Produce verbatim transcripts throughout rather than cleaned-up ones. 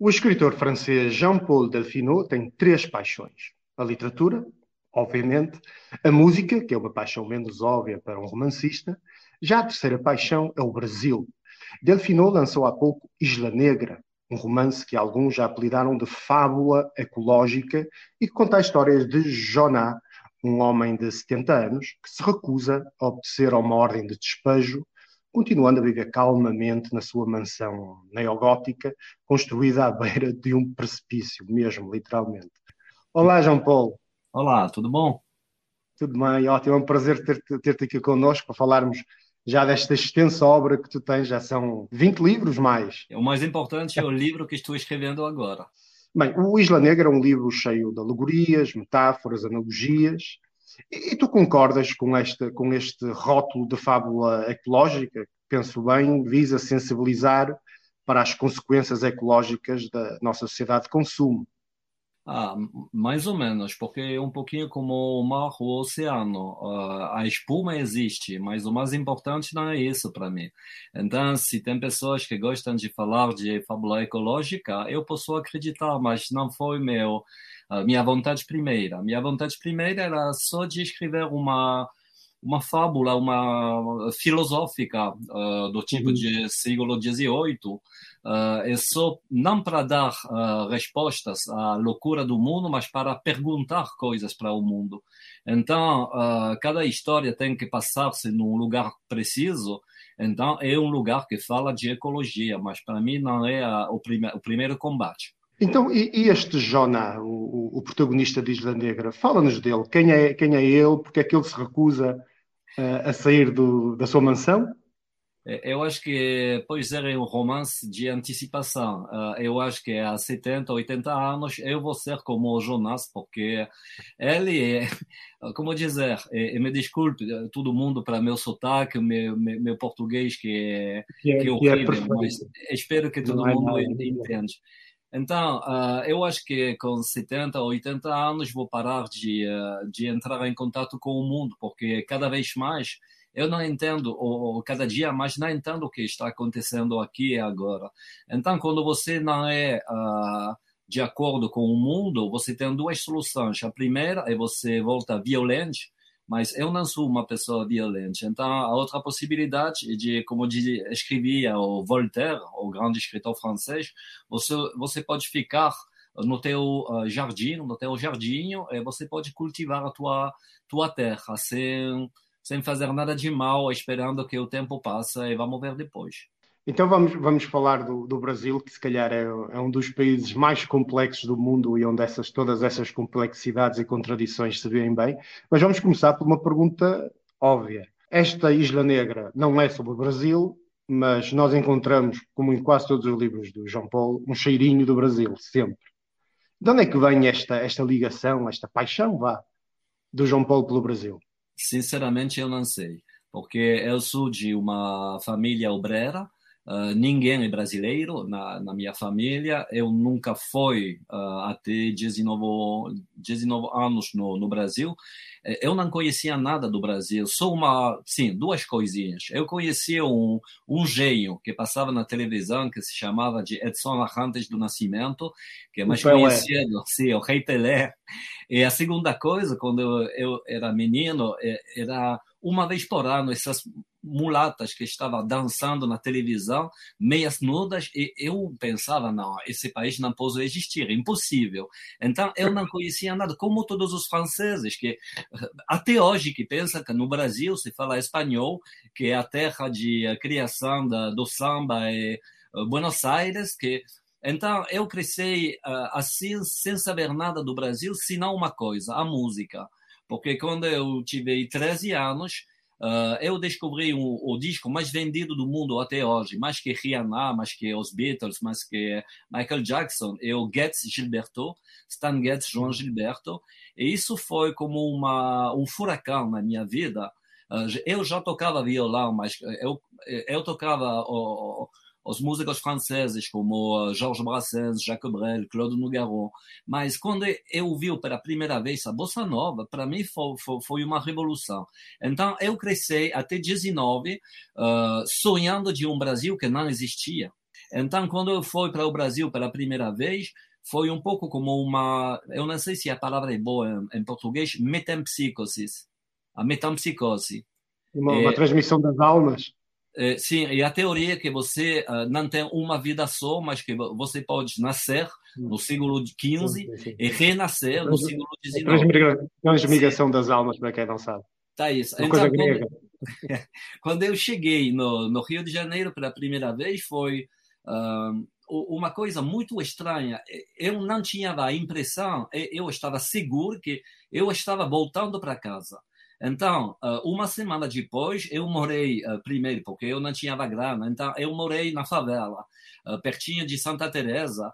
O escritor francês Jean-Paul Delfinot tem três paixões: a literatura, obviamente, a música, que é uma paixão menos óbvia para um romancista. Já a terceira paixão é o Brasil. Delfinot lançou há pouco Isla Negra, um romance que alguns já apelidaram de fábula ecológica e que conta as histórias de Jonas, um homem de setenta anos que se recusa a obedecer a uma ordem de despejo, continuando a viver calmamente na sua mansão neogótica, construída à beira de um precipício, mesmo, literalmente. Olá, João Paulo. Olá, tudo bom? Tudo bem? Ótimo, é um prazer ter-te ter-te aqui connosco para falarmos já desta extensa obra que tu tens. Já são vinte livros mais. O mais importante é o livro que estou escrevendo agora. Bem, o Isla Negra é um livro cheio de alegorias, metáforas, analogias. E, e tu concordas com este, com este rótulo de fábula ecológica? Penso bem, visa sensibilizar para as consequências ecológicas da nossa sociedade de consumo. Ah, m- mais ou menos, porque é um pouquinho como o mar, o oceano. Ah, a espuma existe, mas o mais importante não é isso para mim. Então, se tem pessoas que gostam de falar de fábula ecológica, eu posso acreditar, mas não foi meu, a minha vontade primeira. Minha vontade primeira era só de escrever uma uma fábula, uma filosófica uh, do tipo Uhum. de século dezoito, uh, é só não para dar uh, respostas à loucura do mundo, mas para perguntar coisas para o mundo. Então, uh, cada história tem que passar-se num lugar preciso. Então, é um lugar que fala de ecologia, mas para mim não é a, o, prime o primeiro combate. Então, e, e este Jonah, o, o- o protagonista de Isla Negra, fala-nos dele. Quem é, quem é ele? Porque é que ele se recusa uh, a sair do- da sua mansão? É, Eu acho que pode ser um romance de antecipação. Ah, Eu acho que há setenta, oitenta anos eu vou ser como o Jonas, porque ele é, como dizer, e, e me desculpe todo mundo para meu sotaque, meu, meu, meu português que é, Que que é, é que é horrível, mas perfeito. espero que Não todo é mundo nada. en- entenda. Então, ah, eu acho que com setenta, oitenta anos vou parar de, ah, de entrar em contato com o mundo, porque cada vez mais eu não entendo, ou, ou cada dia mais não entendo o que está acontecendo aqui e agora. Então, quando você não é ah, de acordo com o mundo, você tem duas soluções. A primeira é você voltar violento, mas eu não sou uma pessoa violenta. Então, a outra possibilidade é de, como diz, escrevia o Voltaire, o grande escritor francês, você, você pode ficar no teu uh, jardim, no teu jardinho, e você pode cultivar a tua, tua terra sem, sem fazer nada de mal, esperando que o tempo passe e vamos ver depois. Então vamos, vamos falar do, do Brasil, que se calhar é, é um dos países mais complexos do mundo e onde essas, todas essas complexidades e contradições se veem bem. Mas vamos começar por uma pergunta óbvia. Esta Isla Negra não é sobre o Brasil, mas nós encontramos, como em quase todos os livros do João Paulo, um cheirinho do Brasil, sempre. De onde é que vem esta, esta ligação, esta paixão, vá, do João Paulo pelo Brasil? Sinceramente, eu não sei, porque eu sou de uma família obreira, uh, ninguém é brasileiro na, na minha família, eu nunca fui uh, até dezenove, dezenove anos no, no Brasil, Eh, eu não conhecia nada do Brasil, só uma, sim, duas coisinhas. Eu conhecia um, um gênio que passava na televisão, que se chamava de Edson Arantes do Nascimento, que é O mais Pelé. conhecido, sim, o Rei Pelé. E a segunda coisa, quando eu, eu era menino, é- era uma vez por ano essas mulatas que estavam dançando na televisão, meias nudas, e eu pensava, não, esse país não pode existir, impossível. Então, eu não conhecia nada, como todos os franceses, que até hoje que pensam que no Brasil se fala espanhol, que é a terra de eh, criação da, do samba e eh, Buenos Aires, que então, eu cresci uh, assim, sem saber nada do Brasil, senão uma coisa, a música. Porque quando eu tive treze anos, uh, eu descobri o, o disco mais vendido do mundo até hoje, mais que Rihanna, mais que os Beatles, mais que Michael Jackson, é o Getz Gilberto, Stan Getz, João Gilberto. E isso foi como uma, um furacão na minha vida. Uh, eu já tocava violão, mas eu, eu tocava o, os músicos franceses como uh, Georges Brassens, Jacques Brel, Claude Nougaro. Mas quando eu ouvi pela primeira vez a bossa nova, para mim foi, foi, foi uma revolução. Então eu cresci até dezenove uh, sonhando de um Brasil que não existia. Então, quando eu fui para o Brasil pela primeira vez, foi um pouco como uma, eu não sei se a palavra é boa em, em português, metempsicose, a metempsicose. Uma, uma É, transmissão das almas. é, sim, e a teoria é que você uh, não tem uma vida só, mas que você pode nascer no século Sim, quinze sim, sim. e A, renascer no trans, século a dezenove. transmigra- Sim, transmigração das almas, para quem não sabe. tá isso. Uma coisa Então, quando, grega. quando eu cheguei no, no Rio de Janeiro pela primeira vez, foi uh, uma coisa muito estranha. Eu não tinha a impressão, eu estava seguro que eu estava voltando para casa. Então, uma semana depois, eu morei, primeiro, porque eu não tinha grana, então eu morei na favela, pertinho de Santa Teresa.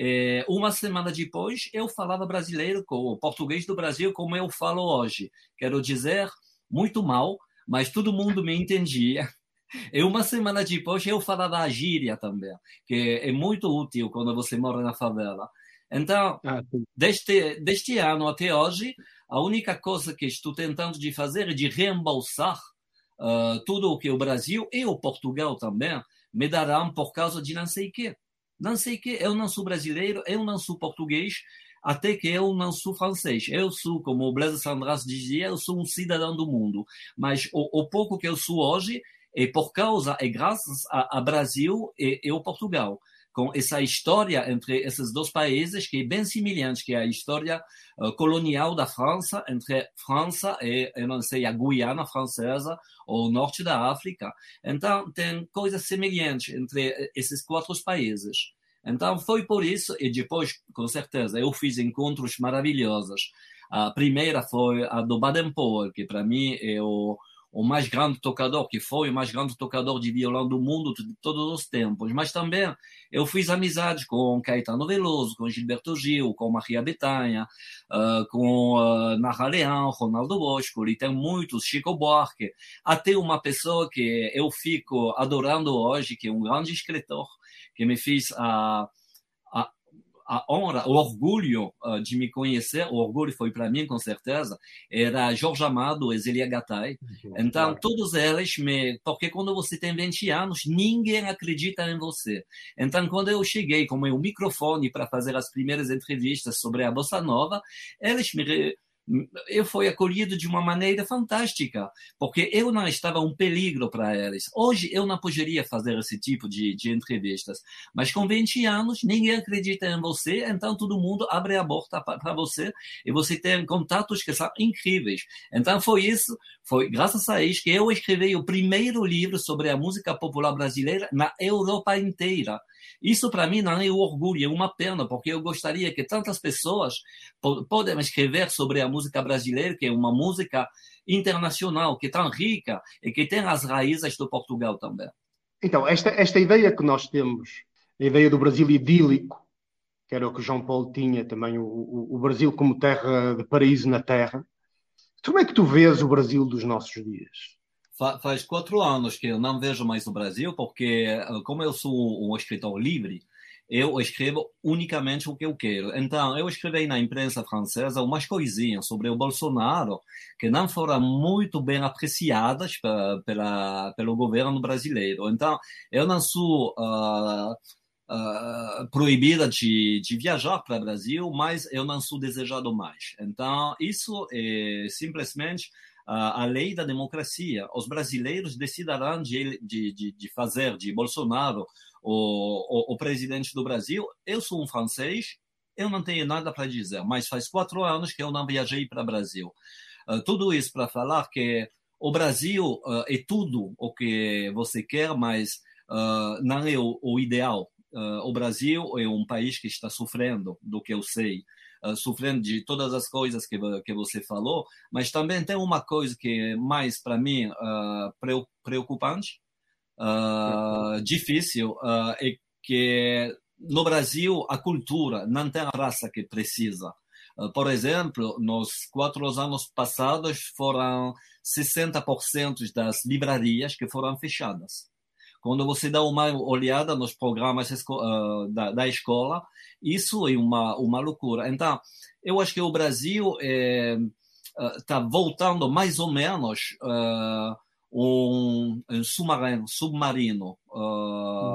Uma semana depois, eu falava brasileiro, com português do Brasil, como eu falo hoje. Quero dizer, muito mal, mas todo mundo me entendia. E uma semana depois eu falava a gíria também, que é muito útil quando você mora na favela. Então, Ah, sim. deste, deste ano até hoje, a única coisa que estou tentando de fazer é de reembolsar uh, tudo o que o Brasil e o Portugal também me darão por causa de não sei o quê. Não sei o quê. Eu não sou brasileiro, eu não sou português, até que eu não sou francês. Eu sou, como o Blaise Sandras dizia, eu sou um cidadão do mundo. Mas o, o pouco que eu sou hoje é por causa, é graças a, a Brasil e, e o Portugal, com essa história entre esses dois países que é bem semelhante, que é a história uh, colonial da França, entre França e, eu não sei, a Guiana francesa ou o norte da África. Então, tem coisas semelhantes entre esses quatro países. Então, foi por isso, e depois, com certeza, eu fiz encontros maravilhosos. A primeira foi a do Baden-Powell, que para mim é o o mais grande tocador, que foi o mais grande tocador de violão do mundo de todos os tempos. Mas também eu fiz amizade com Caetano Veloso, com Gilberto Gil, com Maria Bethânia, uh, com uh, Nara Leão, Ronaldo Bosco, e tem muitos, Chico Buarque. Até uma pessoa que eu fico adorando hoje, que é um grande escritor, que me fez a... a a honra, o orgulho uh, de me conhecer, o orgulho foi para mim, com certeza, era Jorge Amado e Zélia Gattai. Então, Claro. todos eles me... Porque quando você tem vinte anos, ninguém acredita em você. Então, quando eu cheguei com o meu microfone para fazer as primeiras entrevistas sobre a Bossa Nova, eles me... eu fui acolhido de uma maneira fantástica, porque eu não estava um perigo para eles. Hoje eu não poderia fazer esse tipo de, de entrevistas, mas com vinte anos ninguém acredita em você, então todo mundo abre a porta para você e você tem contatos que são incríveis. Então foi isso, foi graças a isso que eu escrevi o primeiro livro sobre a música popular brasileira na Europa inteira. Isso para mim não é um orgulho, é uma pena, porque eu gostaria que tantas pessoas podem escrever sobre a música brasileira, que é uma música internacional, que é tão rica e que tem as raízes do Portugal também. Então, esta, esta ideia que nós temos, a ideia do Brasil idílico, que era o que João Paulo tinha também, o, o, o Brasil como terra de paraíso na terra. Como é que tu vês o Brasil dos nossos dias? Fa faz quatro anos que eu não vejo mais o Brasil, porque como eu sou um escritor livre, eu escrevo unicamente o que eu quero. Então, eu escrevi na imprensa francesa umas coisinhas sobre o Bolsonaro que não foram muito bem apreciadas pela, pela, pelo governo brasileiro. Então, eu não sou uh, uh, proibida de, de viajar para o Brasil, mas eu não sou desejado mais. Então, isso é simplesmente a lei da democracia. Os brasileiros decidirão de, de, de, de fazer de Bolsonaro o, o, o presidente do Brasil. Eu sou um francês, eu não tenho nada para dizer, mas faz quatro anos que eu não viajei para o Brasil. Uh, tudo isso para falar que o Brasil uh, é tudo o que você quer, mas uh, não é o, o ideal. Uh, o Brasil é um país que está sofrendo, do que eu sei. Uh, sofrendo de todas as coisas que, que você falou, mas também tem uma coisa que é mais, para mim, uh, preocupante, uh, difícil, uh, é que no Brasil a cultura não tem a raça que precisa. Uh, por exemplo, nos quatro anos passados foram sessenta por cento das livrarias que foram fechadas. Quando você dá uma olhada nos programas uh, da, da escola, isso é uma, uma loucura. Então, eu acho que o Brasil está é, uh, voltando mais ou menos uh, um, um submarino, submarino uh, Hum.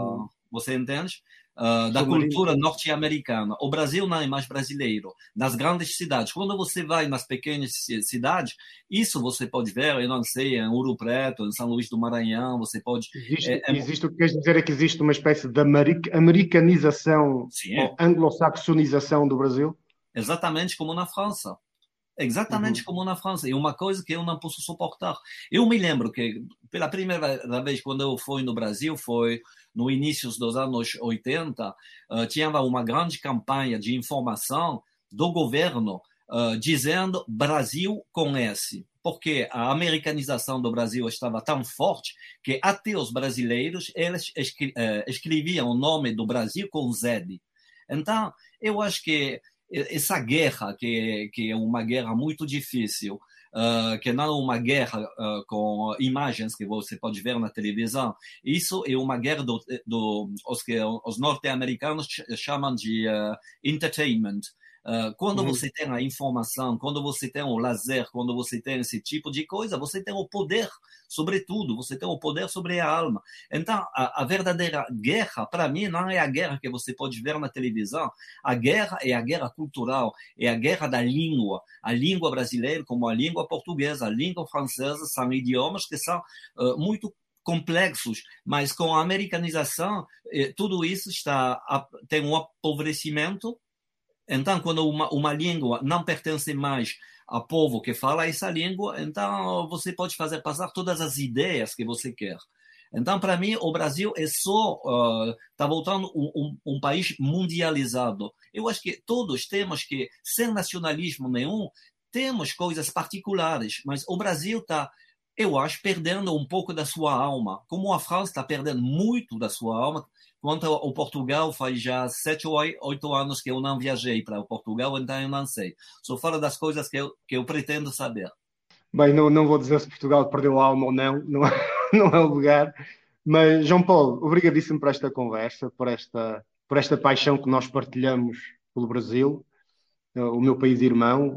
você entende? Uh, da Submarino. cultura norte-americana. O Brasil não é mais brasileiro. Nas grandes cidades, quando você vai nas pequenas cidades, isso você pode ver, eu não sei, em Ouro Preto, em São Luís do Maranhão, você pode... Existe, É, é... existe o que queres dizer é que existe uma espécie de americ- americanização Sim, ou anglo-saxonização do Brasil? exatamente como na França. Exatamente Uhum. como na França. E uma coisa que eu não posso suportar. Eu me lembro que, pela primeira vez, quando eu fui no Brasil, foi no início dos anos oitenta, uh, tinha uma grande campanha de informação do governo uh, dizendo Brasil com S. Porque a americanização do Brasil estava tão forte que até os brasileiros eles escre- uh, escreviam o nome do Brasil com Z. Então, eu acho que essa guerra, que, que é uma guerra muito difícil, uh, que não é uma guerra uh, com imagens que você pode ver na televisão, isso é uma guerra do, do os que os norte-americanos chamam de uh, entertainment. Uh, quando Uhum. você tem a informação, quando você tem o lazer, quando você tem esse tipo de coisa, você tem o poder sobre tudo, você tem o poder sobre a alma. Então, a, a verdadeira guerra, para mim, não é a guerra que você pode ver na televisão. A guerra é a guerra cultural, é a guerra da língua. A língua brasileira, como a língua portuguesa, a língua francesa, são idiomas que são uh, muito complexos, mas com a americanização, eh, tudo isso está, tem um apodrecimento. Então, quando uma, uma língua não pertence mais ao povo que fala essa língua, então você pode fazer passar todas as ideias que você quer. Então, para mim, o Brasil é só está uh, voltando um, um, um país mundializado. Eu acho que todos temos que, sem nacionalismo nenhum, temos coisas particulares, mas o Brasil está, eu acho, perdendo um pouco da sua alma, como a França está perdendo muito da sua alma. Quanto ao Portugal, faz já sete ou oito anos que eu não viajei para o Portugal, então eu não sei. Só falo das coisas que eu, que eu pretendo saber. Bem, não, não vou dizer se Portugal perdeu a alma ou não, não, é- não é o lugar. Mas, João Paulo, obrigadíssimo por esta conversa, por esta, por esta paixão que nós partilhamos pelo Brasil, eh, o meu país irmão,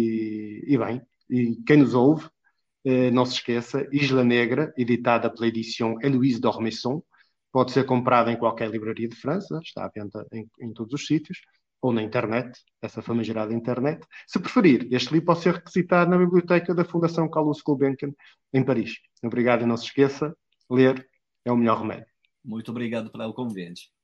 e, e bem, e quem nos ouve, eh, não se esqueça, Isla Negra, editada pela edição Héloïse d'Ormesson, pode ser comprada em qualquer livraria de França, está à venda em, em todos os sítios, ou na internet, essa famigerada internet. Se preferir, este livro pode ser requisitado na biblioteca da Fundação Carlos Gulbenkian, em Paris. Obrigado e não se esqueça, ler é o melhor remédio. Muito obrigado pelo convite.